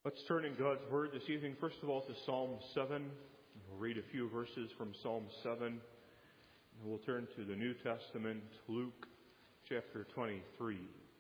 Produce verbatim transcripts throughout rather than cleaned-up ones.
Let's turn in God's Word this evening, first of all, to Psalm seven. We'll read a few verses from Psalm seven. And we'll turn to the New Testament, Luke chapter twenty-three.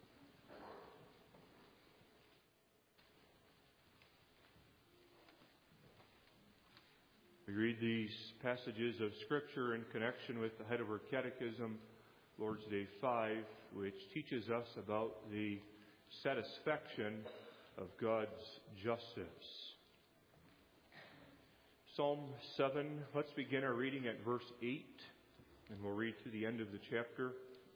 We read these passages of Scripture in connection with the head of our catechism, Lord's Day five, which teaches us about the satisfaction of God's justice. Psalm seven, let's begin our reading at verse eight, and we'll read to the end of the chapter.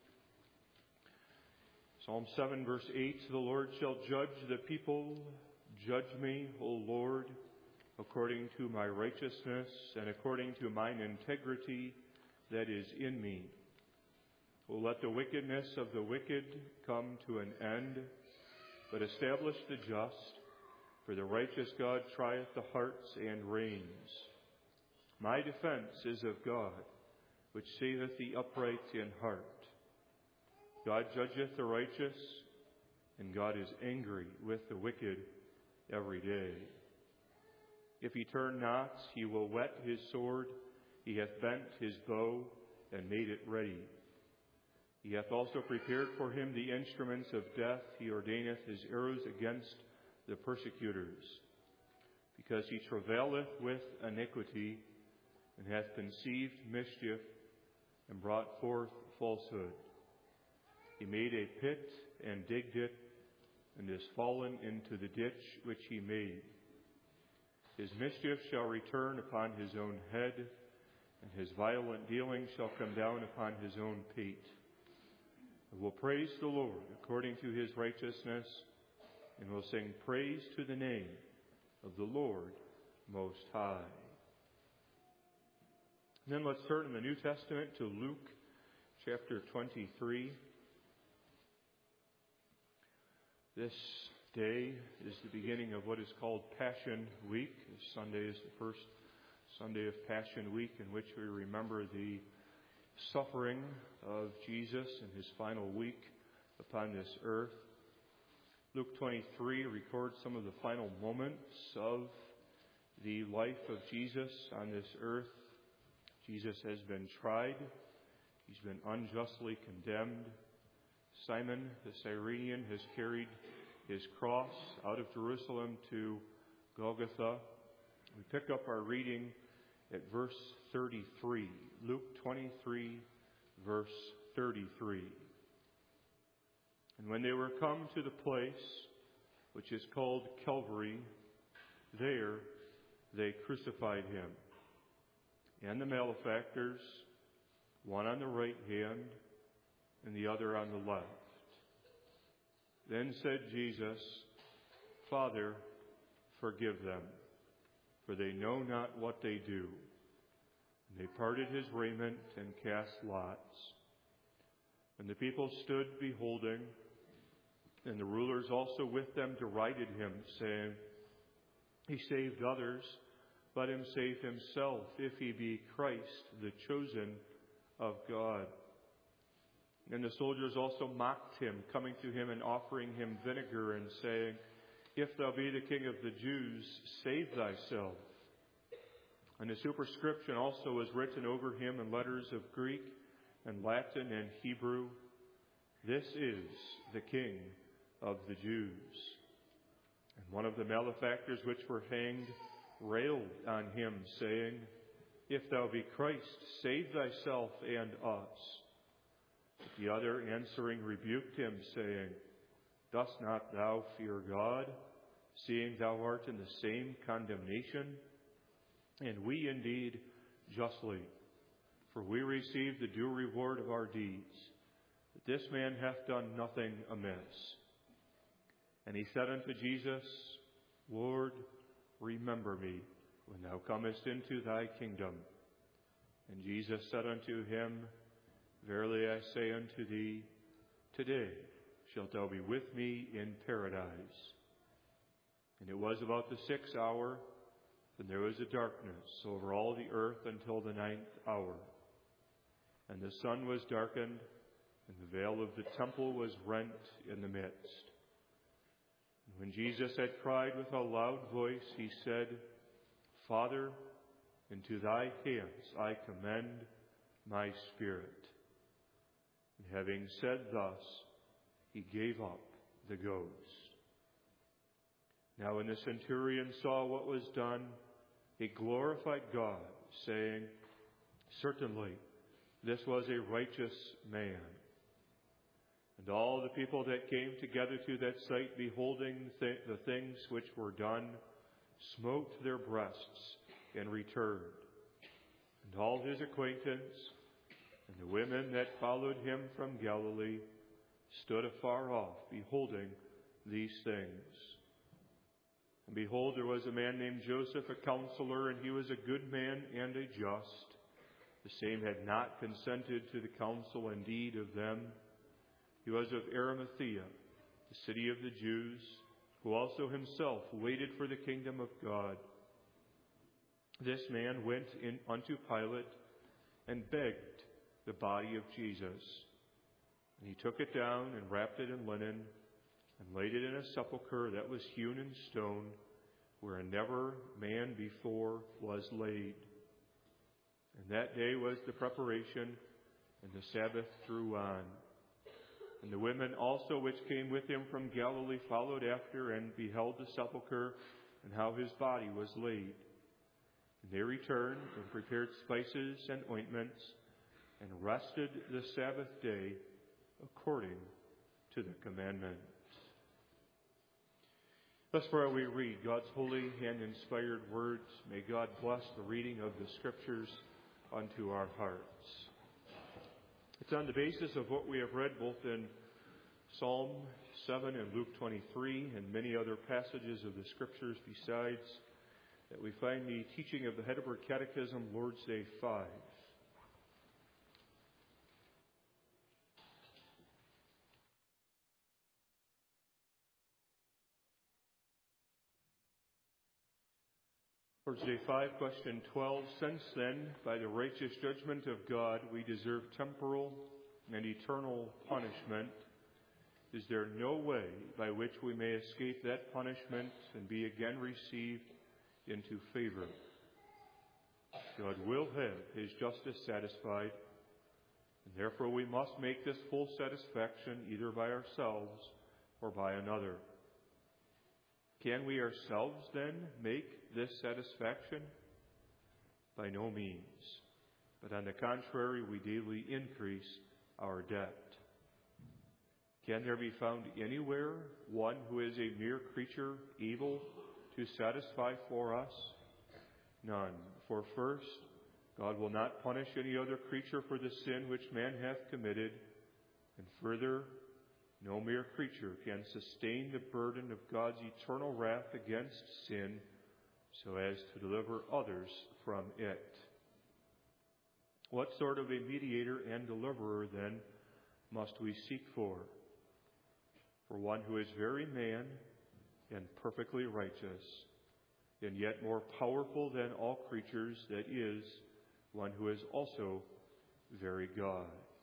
Psalm seven, verse eight, the Lord shall judge the people. Judge me, O Lord, according to my righteousness and according to mine integrity that is in me. O let the wickedness of the wicked come to an end, but establish the just, for the righteous God trieth the hearts and reins. My defense is of God, which saveth the upright in heart. God judgeth the righteous, and God is angry with the wicked every day. If he turn not, he will whet his sword. He hath bent his bow and made it ready. He hath also prepared for him the instruments of death. He ordaineth his arrows against the persecutors. Because he travaileth with iniquity, and hath conceived mischief, and brought forth falsehood. He made a pit, and digged it, and is fallen into the ditch which he made. His mischief shall return upon his own head, and his violent dealing shall come down upon his own pate. And we'll praise the Lord according to his righteousness, and we'll sing praise to the name of the Lord Most High. And then let's turn in the New Testament to Luke chapter twenty-three. This day is the beginning of what is called Passion Week. Sunday is the first Sunday of Passion Week, in which we remember the suffering of Jesus in his final week upon this earth. Luke twenty-three records some of the final moments of the life of Jesus on this earth. Jesus has been tried. He's been unjustly condemned. Simon the Cyrenian has carried his cross out of Jerusalem to Golgotha. We pick up our reading at verse thirty-three. Luke twenty-three, verse thirty-three. And when they were come to the place which is called Calvary, there they crucified him, and the malefactors, one on the right hand and the other on the left. Then said Jesus, Father, forgive them, for they know not what they do. And they parted his raiment and cast lots. And the people stood beholding, and the rulers also with them derided him, saying, He saved others, let him save himself, if he be Christ, the chosen of God. And the soldiers also mocked him, coming to him and offering him vinegar, and saying, If thou be the King of the Jews, save thyself. And a superscription also was written over him in letters of Greek and Latin and Hebrew, This is the King of the Jews. And one of the malefactors which were hanged railed on him, saying, If thou be Christ, save thyself and us. But the other answering rebuked him, saying, Dost not thou fear God, seeing thou art in the same condemnation? And we indeed justly, for we receive the due reward of our deeds. But this man hath done nothing amiss. And he said unto Jesus, Lord, remember me when thou comest into thy kingdom. And Jesus said unto him, Verily I say unto thee, today shalt thou be with me in paradise. And it was about the sixth hour, and there was a darkness over all the earth until the ninth hour. And the sun was darkened, and the veil of the temple was rent in the midst. When Jesus had cried with a loud voice, he said, Father, into thy hands I commend my spirit. And having said thus, he gave up the ghost. Now when the centurion saw what was done, he glorified God, saying, Certainly, this was a righteous man. And all the people that came together to that sight, beholding th- the things which were done, smote their breasts and returned. And all his acquaintance and the women that followed him from Galilee stood afar off, beholding these things. And behold, there was a man named Joseph, a counselor, and he was a good man and a just. The same had not consented to the counsel and deed of them. He was of Arimathea, the city of the Jews, who also himself waited for the kingdom of God. This man went in unto Pilate and begged the body of Jesus. And he took it down and wrapped it in linen and laid it in a sepulchre that was hewn in stone, where never man before was laid. And that day was the preparation, and the Sabbath drew on. And the women also which came with him from Galilee followed after, and beheld the sepulchre, and how his body was laid. And they returned and prepared spices and ointments, and rested the Sabbath day according to the commandment. Thus far we read God's holy and inspired words. May God bless the reading of the Scriptures unto our hearts. It's on the basis of what we have read both in Psalm seven and Luke twenty-three and many other passages of the Scriptures besides that we find the teaching of the Heidelberg Catechism, Lord's Day five. Lord's Day five, question twelve. Since then, by the righteous judgment of God, we deserve temporal and eternal punishment, is there no way by which we may escape that punishment and be again received into favor? God will have his justice satisfied, and therefore we must make this full satisfaction either by ourselves or by another. Can we ourselves then make this satisfaction? By no means. But on the contrary, we daily increase our debt. Can there be found anywhere one who is a mere creature able to satisfy for us? None. For first, God will not punish any other creature for the sin which man hath committed. And further, no mere creature can sustain the burden of God's eternal wrath against sin so as to deliver others from it. What sort of a mediator and deliverer, then, must we seek for? For one who is very man and perfectly righteous, and yet more powerful than all creatures, that is, one who is also very God.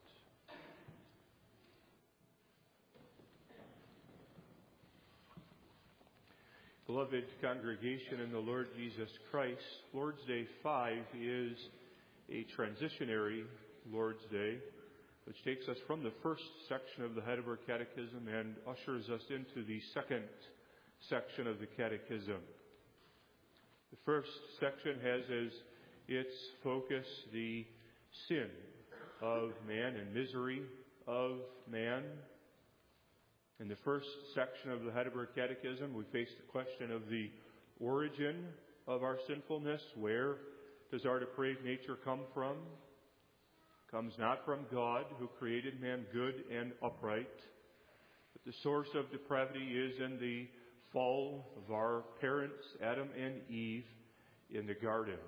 Beloved congregation in the Lord Jesus Christ, Lord's Day five is a transitionary Lord's Day, which takes us from the first section of the Heidelberg Catechism and ushers us into the second section of the Catechism. The first section has as its focus the sin of man and misery of man. In the first section of the Heidelberg Catechism, we face the question of the origin of our sinfulness. Where does our depraved nature come from? It comes not from God, who created man good and upright, but the source of depravity is in the fall of our parents, Adam and Eve, in the garden.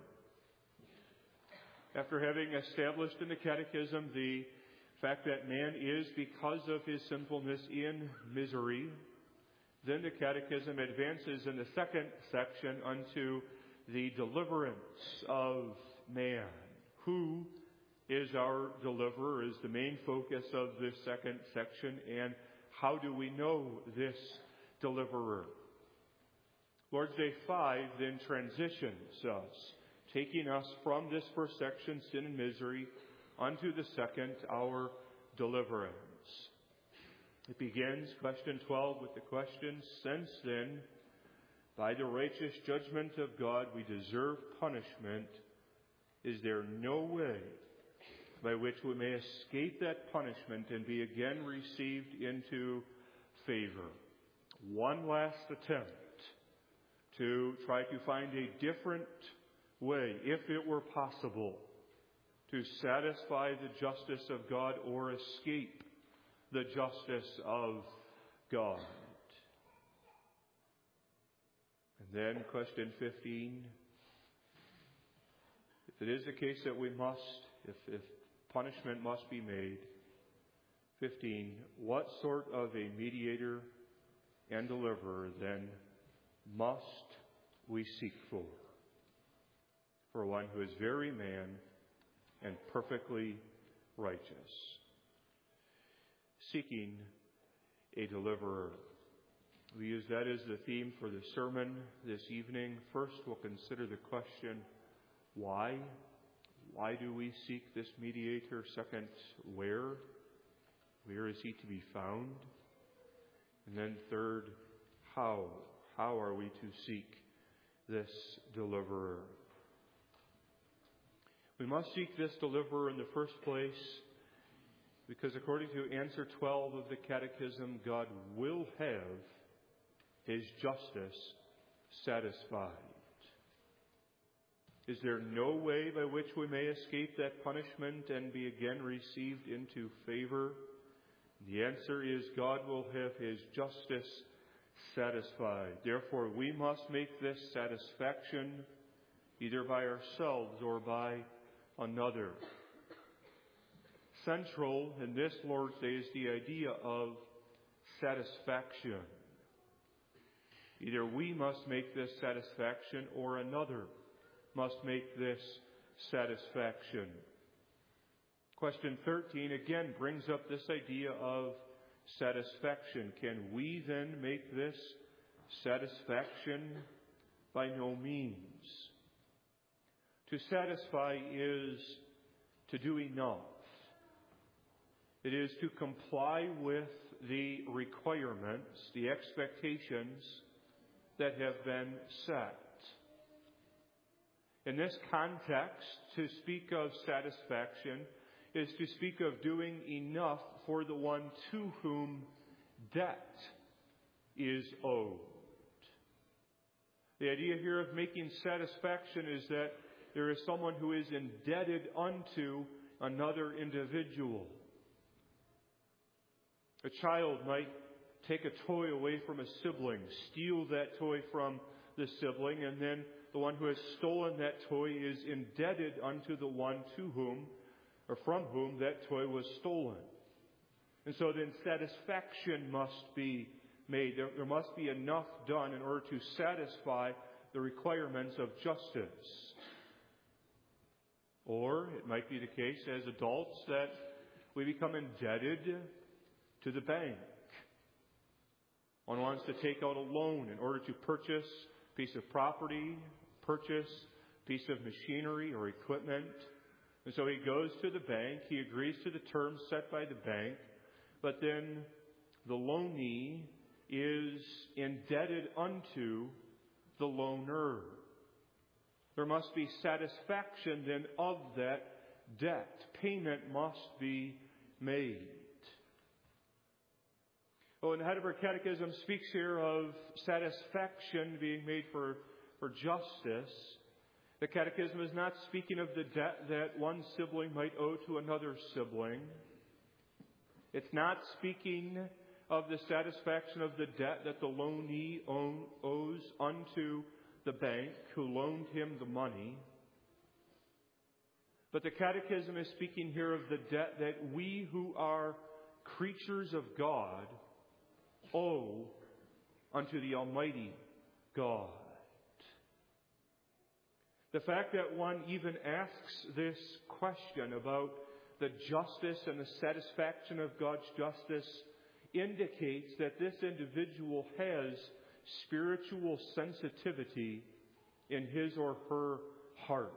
After having established in the Catechism the fact that man is, because of his sinfulness, in misery, then the Catechism advances in the second section unto the deliverance of man. Who is our deliverer is the main focus of this second section, and how do we know this deliverer. Lord's Day five then transitions us, taking us from this first section, sin and misery, onto the second, our deliverance. It begins, question twelve, with the question, since then, by the righteous judgment of God, we deserve punishment, is there no way by which we may escape that punishment and be again received into favor? One last attempt to try to find a different way, if it were possible, to satisfy the justice of God or escape the justice of God. And then question fifteen. If it is the case that we must, if, if punishment must be made, fifteen, what sort of a mediator and deliverer then must we seek for? For one who is very man and perfectly righteous. Seeking a deliverer. We use that as the theme for the sermon this evening. First, we'll consider the question, why? Why do we seek this mediator? Second, where? Where is he to be found? And then third, how? How are we to seek this deliverer? We must seek this deliverer in the first place because according to answer twelve of the Catechism, God will have his justice satisfied. Is there no way by which we may escape that punishment and be again received into favor? The answer is God will have his justice satisfied. Therefore, we must make this satisfaction either by ourselves or by another. Central in this Lord's Day is the idea of satisfaction. Either we must make this satisfaction or another must make this satisfaction. Question thirteen again brings up this idea of satisfaction. Can we then make this satisfaction? By no means. To satisfy is to do enough. It is to comply with the requirements, the expectations that have been set. In this context, to speak of satisfaction is to speak of doing enough for the one to whom debt is owed. The idea here of making satisfaction is that there is someone who is indebted unto another individual. A child might take a toy away from a sibling, steal that toy from the sibling, and then the one who has stolen that toy is indebted unto the one to whom or from whom that toy was stolen. And so then satisfaction must be made. There, there must be enough done in order to satisfy the requirements of justice. Or it might be the case as adults that we become indebted to the bank. One wants to take out a loan in order to purchase a piece of property, purchase a piece of machinery or equipment. And so he goes to the bank, he agrees to the terms set by the bank, but then the loanee is indebted unto the loaner. There must be satisfaction then of that debt. Payment must be made. Oh, and the Heidelberg Catechism speaks here of satisfaction being made for, for justice. The Catechism is not speaking of the debt that one sibling might owe to another sibling. It's not speaking of the satisfaction of the debt that the loanee own, owes unto the bank who loaned him the money. But the Catechism is speaking here of the debt that we who are creatures of God owe unto the Almighty God. The fact that one even asks this question about the justice and the satisfaction of God's justice indicates that this individual has spiritual sensitivity in his or her heart.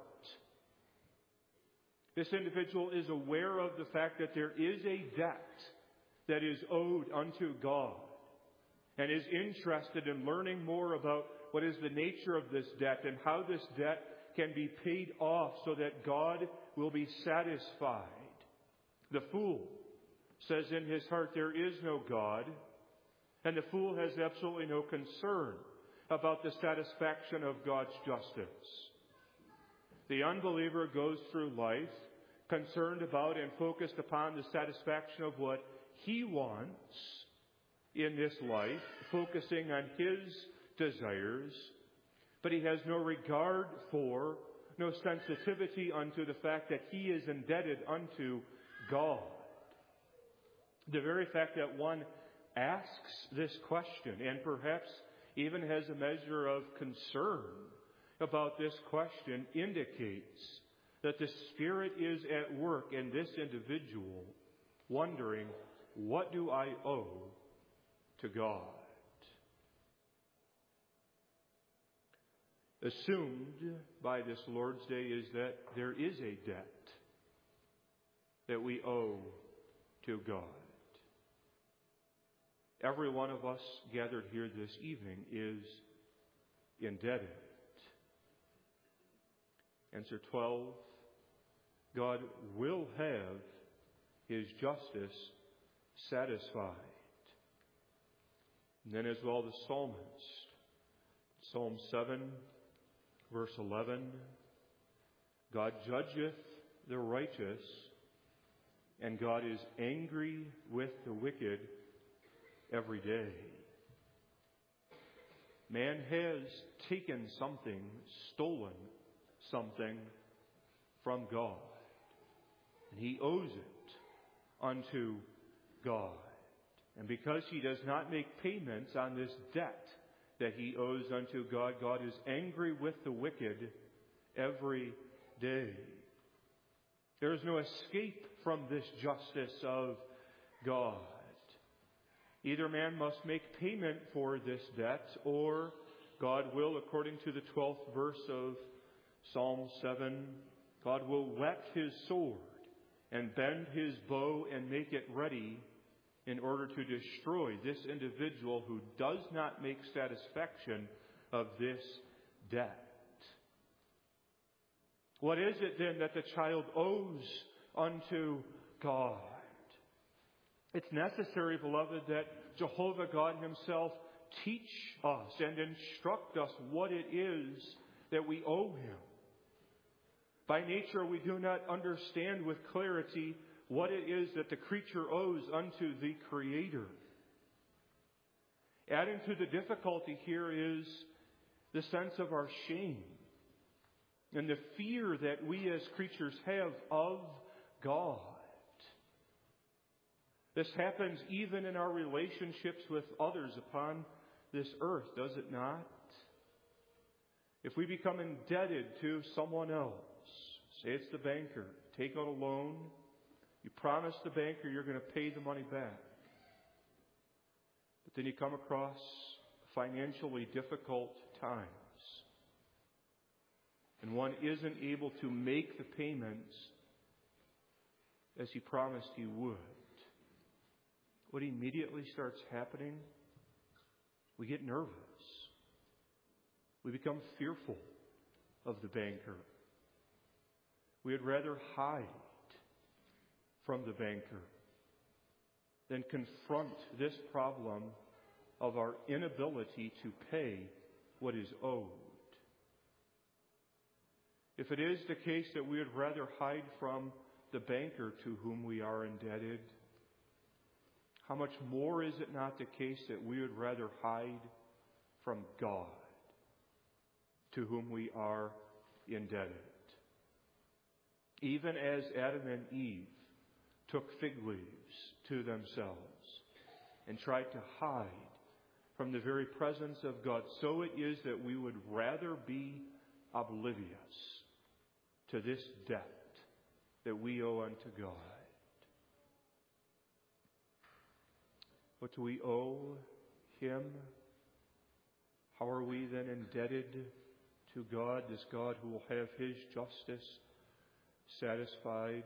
This individual is aware of the fact that there is a debt that is owed unto God, and is interested in learning more about what is the nature of this debt and how this debt can be paid off so that God will be satisfied. The fool says in his heart, there is no God, and the fool has absolutely no concern about the satisfaction of God's justice. The unbeliever goes through life concerned about and focused upon the satisfaction of what he wants in this life, focusing on his desires, but he has no regard for, no sensitivity unto the fact that he is indebted unto God. The very fact that one asks this question and perhaps even has a measure of concern about this question indicates that the Spirit is at work in this individual, wondering, what do I owe to God? Assumed by this Lord's Day is that there is a debt that we owe to God. Every one of us gathered here this evening is indebted. Answer twelve, God will have His justice satisfied. And then as well the psalmist, Psalm seven, verse eleven, God judgeth the righteous, and God is angry with the wicked every day. Man has taken something, stolen something from God, and he owes it unto God. And because he does not make payments on this debt that he owes unto God, God is angry with the wicked every day. There is no escape from this justice of God. Either man must make payment for this debt, or God will, according to the twelfth verse of Psalm seven, God will whet his sword and bend his bow and make it ready in order to destroy this individual who does not make satisfaction of this debt. What is it then that the child owes unto God? It's necessary, beloved, that Jehovah God Himself teach us and instruct us what it is that we owe Him. By nature, we do not understand with clarity what it is that the creature owes unto the Creator. Adding to the difficulty here is the sense of our shame and the fear that we as creatures have of God. This happens even in our relationships with others upon this earth, does it not? If we become indebted to someone else, say it's the banker, take out a loan, you promise the banker you're going to pay the money back. But then you come across financially difficult times, and one isn't able to make the payments as he promised he would. What immediately starts happening? We get nervous. We become fearful of the banker. We would rather hide from the banker than confront this problem of our inability to pay what is owed. If it is the case that we would rather hide from the banker to whom we are indebted, how much more is it not the case that we would rather hide from God, to whom we are indebted? Even as Adam and Eve took fig leaves to themselves and tried to hide from the very presence of God, so it is that we would rather be oblivious to this debt that we owe unto God. what we owe Him? How are we then indebted to God, this God who will have His justice satisfied?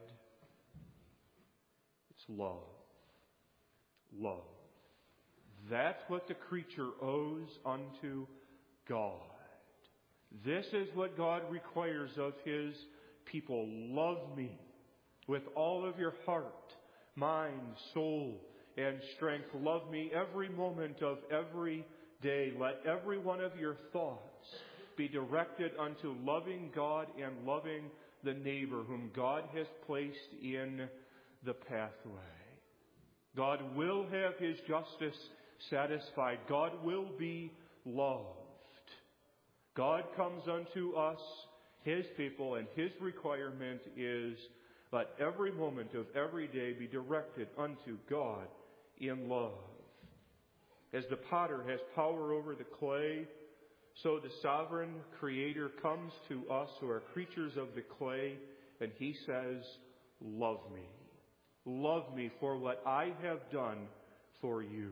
It's love. Love. That's what the creature owes unto God. This is what God requires of His people. Love me with all of your heart, mind, soul, and strength. Love me every moment of every day. Let every one of your thoughts be directed unto loving God and loving the neighbor whom God has placed in the pathway. God will have His justice satisfied. God will be loved. God comes unto us, His people, and His requirement is let every moment of every day be directed unto God in love. As the potter has power over the clay, so the sovereign Creator comes to us who are creatures of the clay, and He says, love me. Love me for what I have done for you.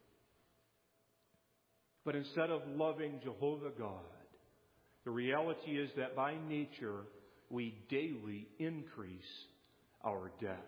But instead of loving Jehovah God, the reality is that by nature we daily increase our debt.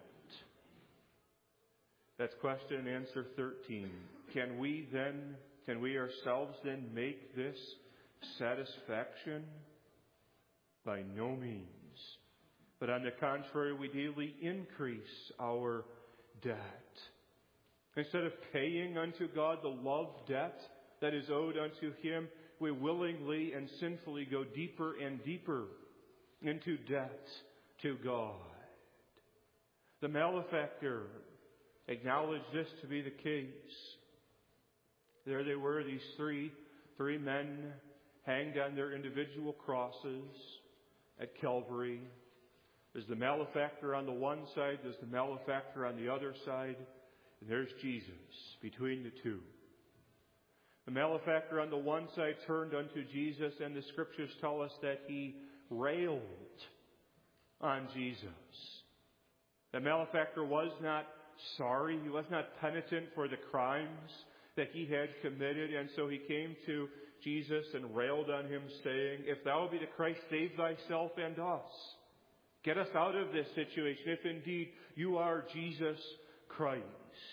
That's question and answer thirteen. Can we then, can we ourselves then make this satisfaction? By no means. But on the contrary, we daily increase our debt. Instead of paying unto God the love debt that is owed unto Him, we willingly and sinfully go deeper and deeper into debt to God. The malefactor acknowledged this to be the case. There they were, these three, three men hanged on their individual crosses at Calvary. There's the malefactor on the one side, there's the malefactor on the other side, and there's Jesus between the two. The malefactor on the one side turned unto Jesus, and the Scriptures tell us that he railed on Jesus. The malefactor was not sorry. He was not penitent for the crimes that he had committed, and so he came to Jesus and railed on him, saying, if thou be the Christ, save thyself and us. Get us out of this situation, if indeed you are Jesus Christ.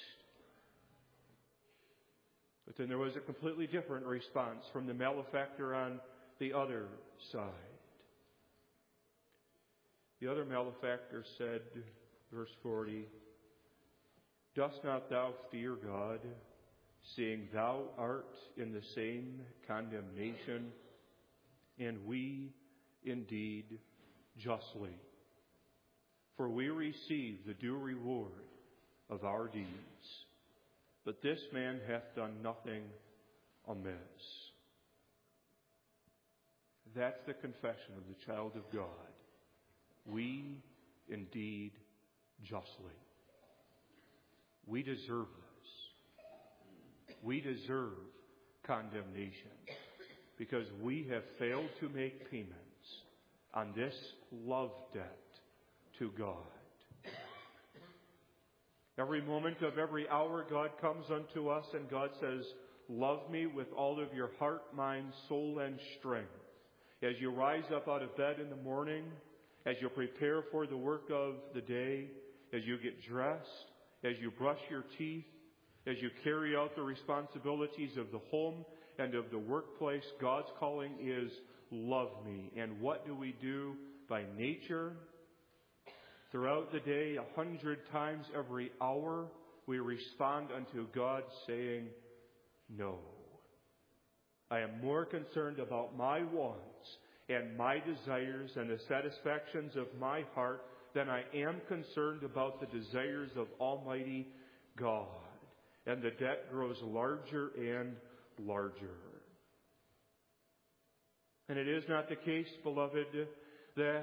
But then there was a completely different response from the malefactor on the other side. The other malefactor said, verse forty, dost not thou fear God, seeing thou art in the same condemnation, and we indeed justly? For we receive the due reward of our deeds. But this man hath done nothing amiss. That's the confession of the child of God. We indeed justly. We deserve this. We deserve condemnation because we have failed to make payments on this love debt to God. Every moment of every hour, God comes unto us and God says, love me with all of your heart, mind, soul, and strength. As you rise up out of bed in the morning, as you prepare for the work of the day, as you get dressed, as you brush your teeth, as you carry out the responsibilities of the home and of the workplace, God's calling is love me. And what do we do by nature? Throughout the day, a hundred times every hour, we respond unto God saying, no. I am more concerned about my wants and my desires and the satisfactions of my heart than I am concerned about the desires of Almighty God. And the debt grows larger and larger. And it is not the case, beloved, that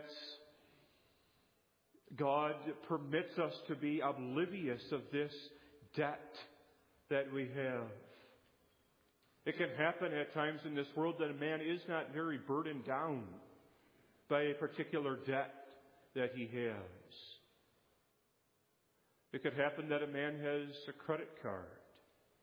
God permits us to be oblivious of this debt that we have. It can happen at times in this world that a man is not very burdened down by a particular debt that he has. It could happen that a man has a credit card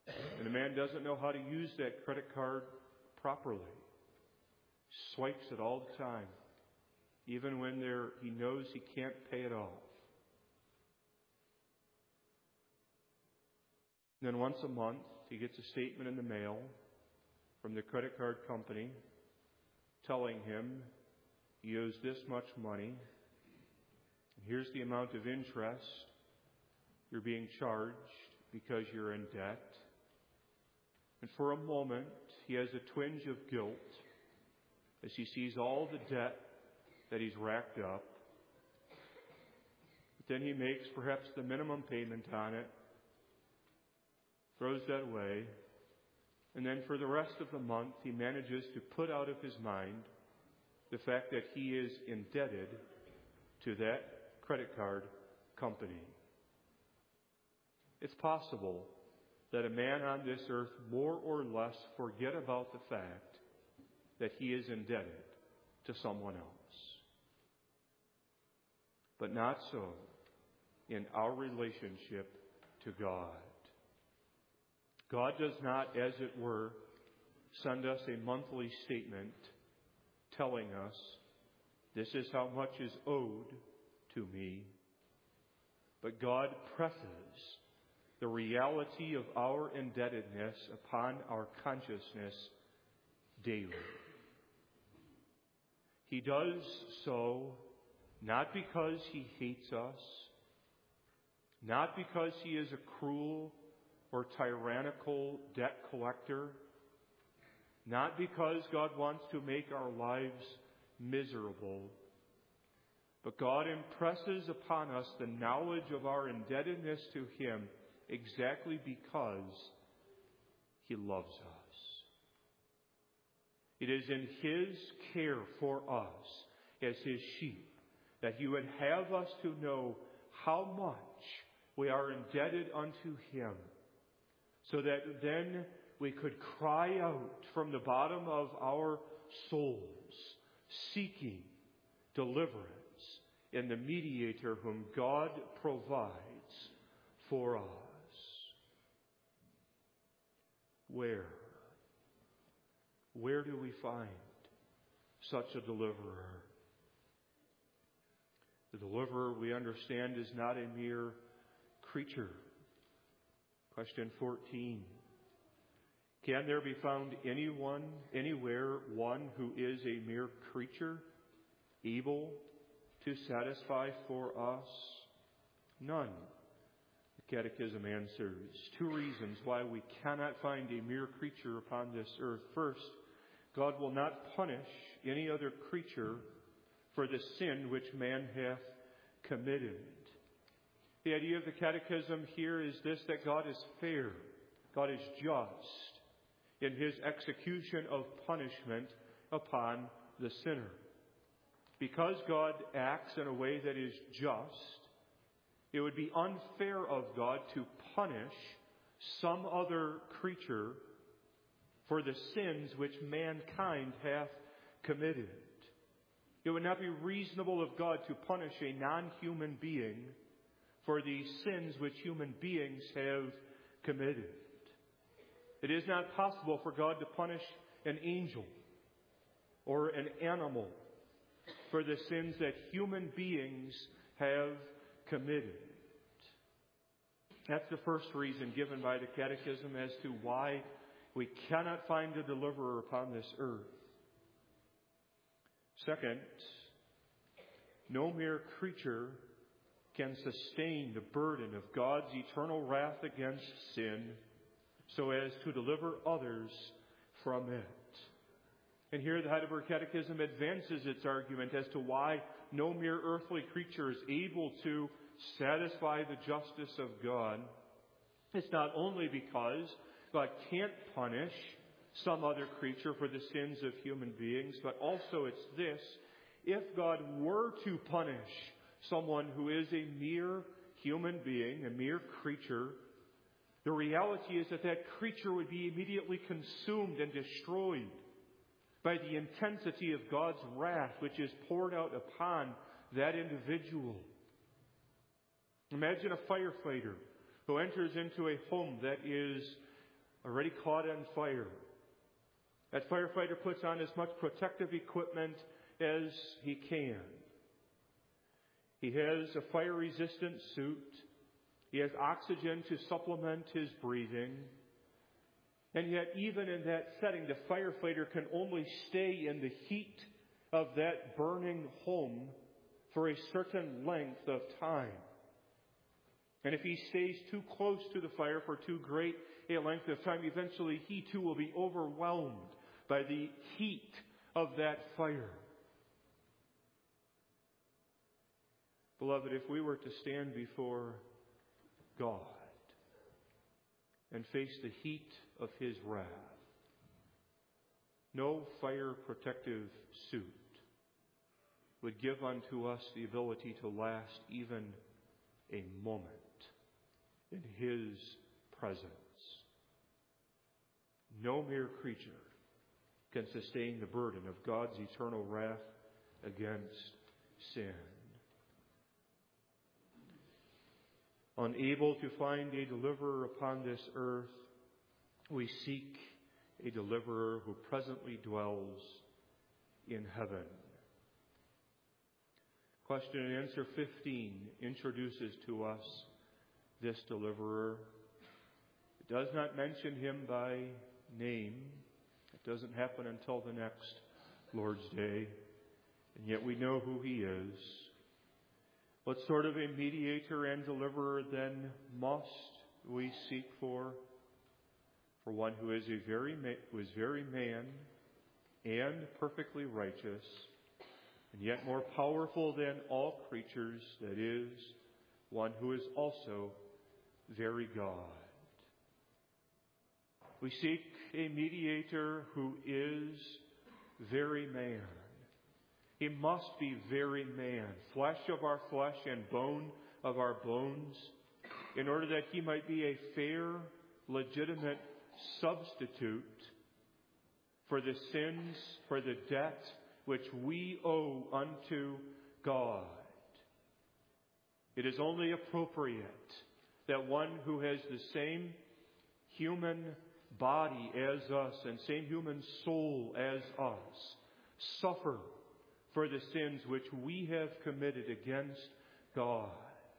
And the man doesn't know how to use that credit card properly. Swipes it all the time, even when there, he knows he can't pay it off. And then once a month, he gets a statement in the mail from the credit card company telling him he owes this much money. And here's the amount of interest you're being charged because you're in debt. And for a moment, he has a twinge of guilt as he sees all the debt that he's racked up. But then he makes perhaps the minimum payment on it, throws that away, and then for the rest of the month, he manages to put out of his mind the fact that he is indebted to that credit card company. It's possible that a man on this earth more or less forget about the fact that he is indebted to someone else. But not so in our relationship to God. God does not, as it were, send us a monthly statement telling us, this is how much is owed to me. But God presses the reality of our indebtedness upon our consciousness daily. He does so not because he hates us, not because he is a cruel or tyrannical debt collector, not because God wants to make our lives miserable, but God impresses upon us the knowledge of our indebtedness to him exactly because he loves us. It is in his care for us as his sheep that he would have us to know how much we are indebted unto him, so that then we could cry out from the bottom of our souls, seeking deliverance in the mediator whom God provides for us. Where? Where do we find such a deliverer? The deliverer, we understand, is not a mere creature. Question fourteen. Can there be found anyone, anywhere, one who is a mere creature, able to satisfy for us? None. The Catechism answers two reasons why we cannot find a mere creature upon this earth. First, God will not punish any other creature for the sin which man hath committed. The idea of the Catechism here is this, that God is fair, God is just in his execution of punishment upon the sinner. Because God acts in a way that is just, it would be unfair of God to punish some other creature for the sins which mankind hath committed. It would not be reasonable of God to punish a non-human being for the sins which human beings have committed. It is not possible for God to punish an angel or an animal for the sins that human beings have committed. That's the first reason given by the Catechism as to why we cannot find a deliverer upon this earth. Second, no mere creature can sustain the burden of God's eternal wrath against sin so as to deliver others from it. And here the Heidelberg Catechism advances its argument as to why no mere earthly creature is able to satisfy the justice of God. It's not only because God can't punish some other creature for the sins of human beings, but also it's this: if God were to punish someone who is a mere human being, a mere creature, the reality is that that creature would be immediately consumed and destroyed by the intensity of God's wrath, which is poured out upon that individual. Imagine a firefighter who enters into a home that is already caught on fire. That firefighter puts on as much protective equipment as he can. He has a fire-resistant suit. He has oxygen to supplement his breathing. And yet, even in that setting, the firefighter can only stay in the heat of that burning home for a certain length of time. And if he stays too close to the fire for too great a length of time, eventually he too will be overwhelmed by the heat of that fire. Beloved, if we were to stand before God and face the heat of His wrath, no fire protective suit would give unto us the ability to last even a moment in His presence. No mere creature can sustain the burden of God's eternal wrath against sin. Unable to find a deliverer upon this earth, we seek a deliverer who presently dwells in heaven. Question and answer fifteen introduces to us this deliverer. It does not mention him by name. It doesn't happen until the next Lord's Day. And yet we know who he is. What sort of a mediator and deliverer then must we seek for? For one who is a very ma- who is very man and perfectly righteous, and yet more powerful than all creatures, that is, one who is also very God. We seek a mediator who is very man. He must be very man, flesh of our flesh and bone of our bones, in order that he might be a fair, legitimate substitute for the sins, for the debt which we owe unto God. It is only appropriate that one who has the same human body as us and same human soul as us suffer for the sins which we have committed against God.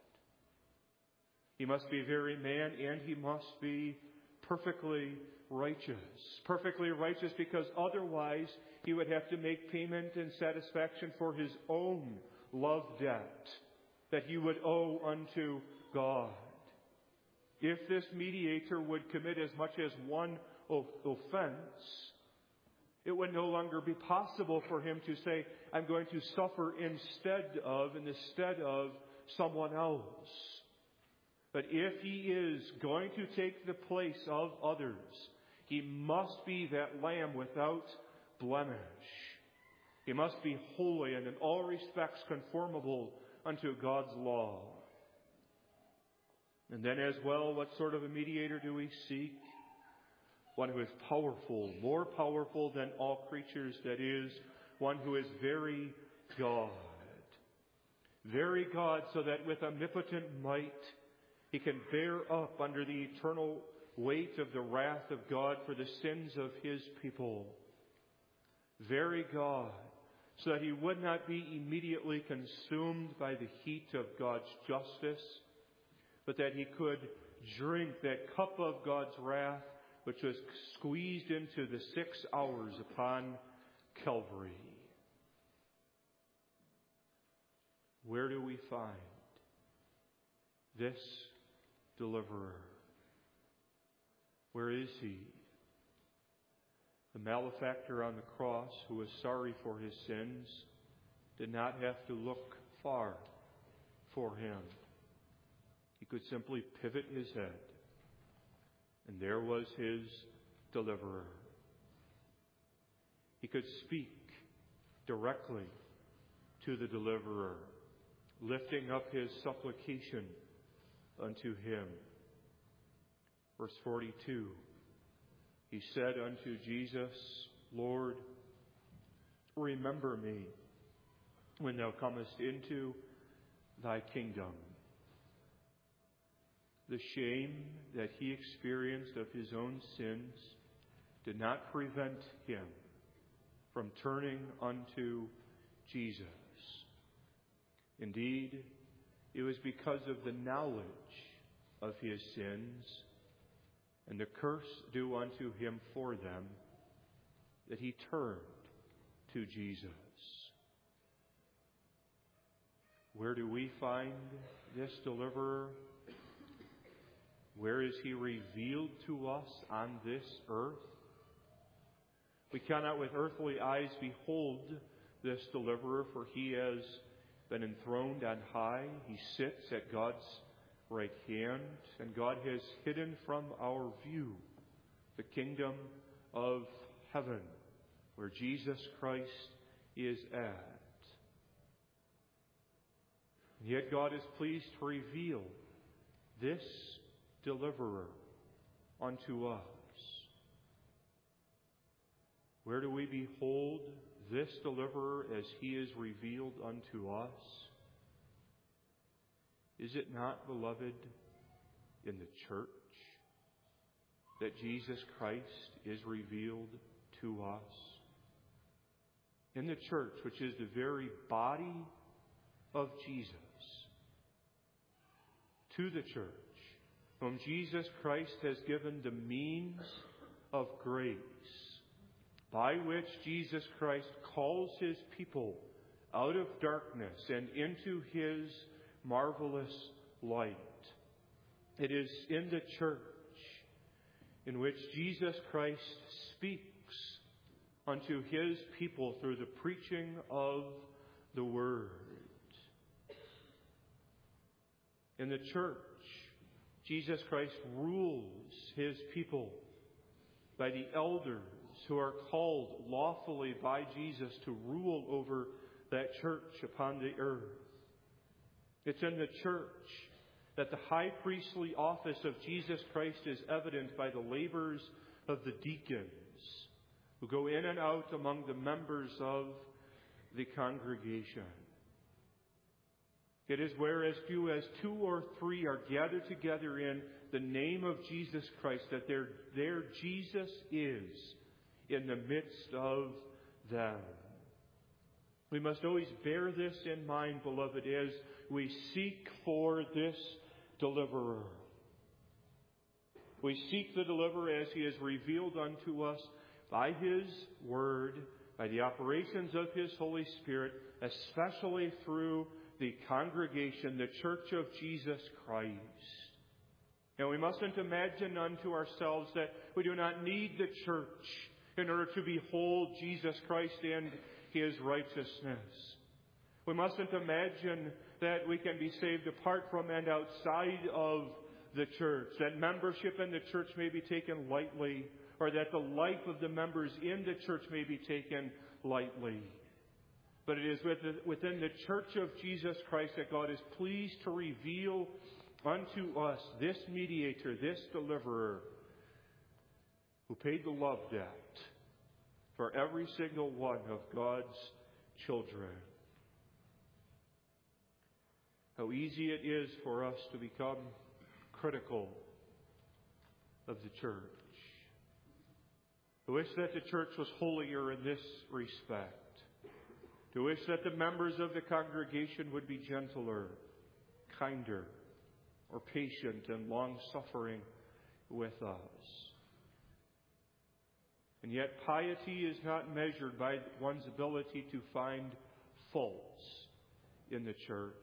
He must be very man and he must be perfectly righteous. Perfectly righteous because otherwise he would have to make payment and satisfaction for his own love debt that he would owe unto God. If this mediator would commit as much as one offense, it would no longer be possible for him to say, I'm going to suffer instead of, in the stead of someone else. But if he is going to take the place of others, he must be that lamb without blemish. He must be holy and in all respects conformable unto God's law. And then as well, what sort of a mediator do we seek? One who is powerful, more powerful than all creatures, that is, one who is very God. Very God, so that with omnipotent might he can bear up under the eternal weight of the wrath of God for the sins of his people. Very God, so that he would not be immediately consumed by the heat of God's justice, but that he could drink that cup of God's wrath which was squeezed into the six hours upon Calvary. Where do we find this deliverer? Where is he? The malefactor on the cross, who was sorry for his sins, did not have to look far for him. He could simply pivot his head, and there was his deliverer. He could speak directly to the deliverer, lifting up his supplication unto him. Verse forty-two, he said unto Jesus, Lord, remember me when thou comest into thy kingdom. the shame that he experienced of his own sins did not prevent him from turning unto Jesus. Indeed, it was because of the knowledge of his sins and the curse due unto him for them that he turned to Jesus. Where do we find this deliverer? Where is he revealed to us on this earth? We cannot with earthly eyes behold this deliverer, for he has been enthroned on high. He sits at God's right hand, and God has hidden from our view the kingdom of heaven, where Jesus Christ is at. And yet God is pleased to reveal this deliverer unto us. Where do we behold this deliverer as he is revealed unto us? Is it not, beloved, in the church that Jesus Christ is revealed to us? In the church, which is the very body of Jesus. To the church, whom Jesus Christ has given the means of grace, by which Jesus Christ calls his people out of darkness and into his marvelous light. It is in the church in which Jesus Christ speaks unto his people through the preaching of the Word. In the church, Jesus Christ rules his people by the elders who are called lawfully by Jesus to rule over that church upon the earth. It's in the church that the high priestly office of Jesus Christ is evident by the labors of the deacons who go in and out among the members of the congregation. It is where as few as two or three are gathered together in the name of Jesus Christ that there, there Jesus is in the midst of them. We must always bear this in mind, beloved, as we seek for this deliverer. We seek the deliverer as he is revealed unto us by his Word, by the operations of his Holy Spirit, especially through the congregation, the church of Jesus Christ. And we mustn't imagine unto ourselves that we do not need the church in order to behold Jesus Christ and his righteousness. We mustn't imagine that we can be saved apart from and outside of the church, that membership in the church may be taken lightly, or that the life of the members in the church may be taken lightly. But it is within the church of Jesus Christ that God is pleased to reveal unto us this mediator, this deliverer, who paid the love debt for every single one of God's children. How easy it is for us to become critical of the church. I wish that the church was holier in this respect. To wish that the members of the congregation would be gentler, kinder, or patient and long-suffering with us. And yet piety is not measured by one's ability to find faults in the church.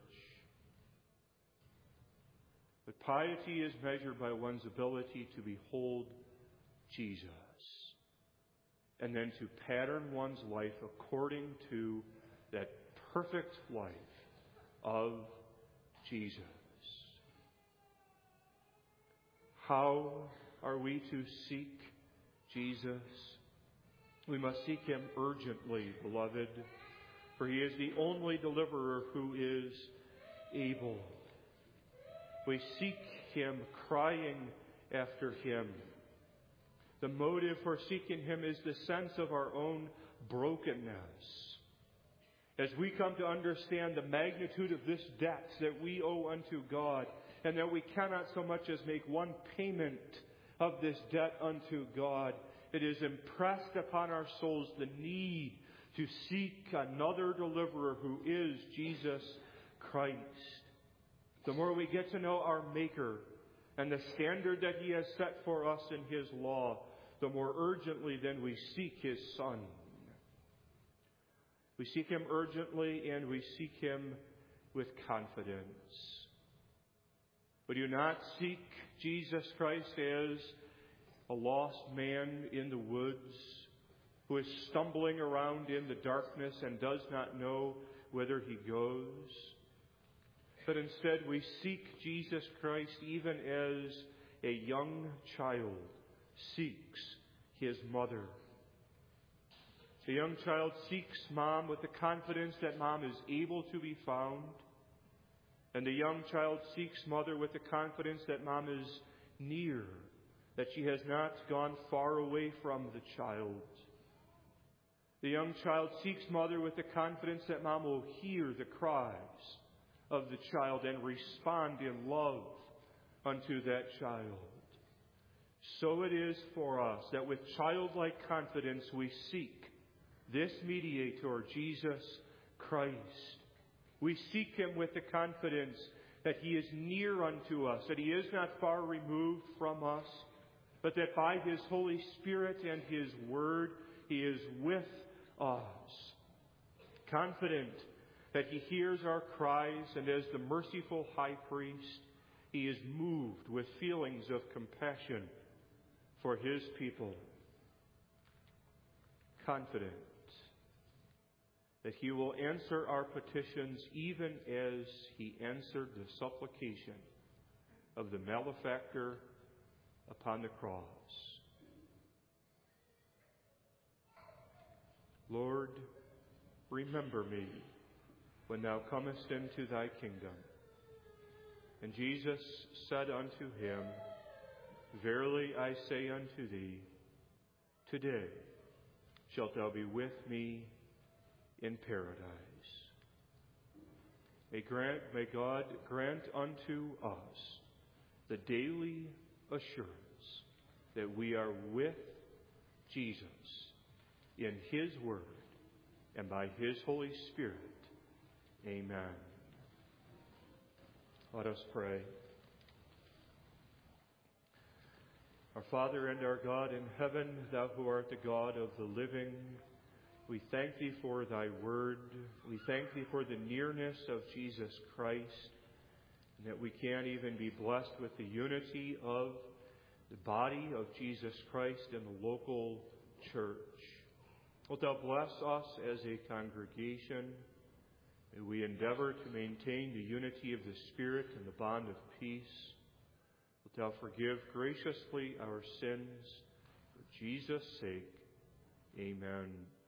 But piety is measured by one's ability to behold Jesus, and then to pattern one's life according to that perfect life of Jesus. How are we to seek Jesus? We must seek him urgently, beloved, for he is the only deliverer who is able. We seek him crying after him. The motive for seeking him is the sense of our own brokenness. As we come to understand the magnitude of this debt that we owe unto God, and that we cannot so much as make one payment of this debt unto God. It is impressed upon our souls the need to seek another deliverer who is Jesus Christ. The more we get to know our Maker and the standard that He has set for us in His law, the more urgently then we seek His Son. We seek Him urgently and we seek Him with confidence. We do not seek Jesus Christ as a lost man in the woods who is stumbling around in the darkness and does not know whither he goes. But instead we seek Jesus Christ even as a young child seeks his mother. The young child seeks mom with the confidence that mom is able to be found. And the young child seeks mother with the confidence that mom is near, that she has not gone far away from the child. The young child seeks mother with the confidence that mom will hear the cries of the child and respond in love unto that child. So it is for us that with childlike confidence we seek this mediator, Jesus Christ. We seek Him with the confidence that He is near unto us, that He is not far removed from us, but that by His Holy Spirit and His Word He is with us. Confident that He hears our cries, and as the merciful high priest, He is moved with feelings of compassion for His people. Confident that He will answer our petitions even as He answered the supplication of the malefactor upon the cross. Lord, remember me when Thou comest into Thy kingdom. And Jesus said unto him, Verily I say unto thee, today shalt thou be with me in paradise. May, grant, may God grant unto us the daily assurance that we are with Jesus in His Word and by His Holy Spirit. Amen. Let us pray. Our Father and our God in heaven, Thou who art the God of the living, we thank Thee for Thy Word. We thank Thee for the nearness of Jesus Christ, and that we can even be blessed with the unity of the body of Jesus Christ in the local church. Wilt Thou bless us as a congregation? May we endeavor to maintain the unity of the Spirit and the bond of peace. Wilt Thou forgive graciously our sins for Jesus' sake. Amen.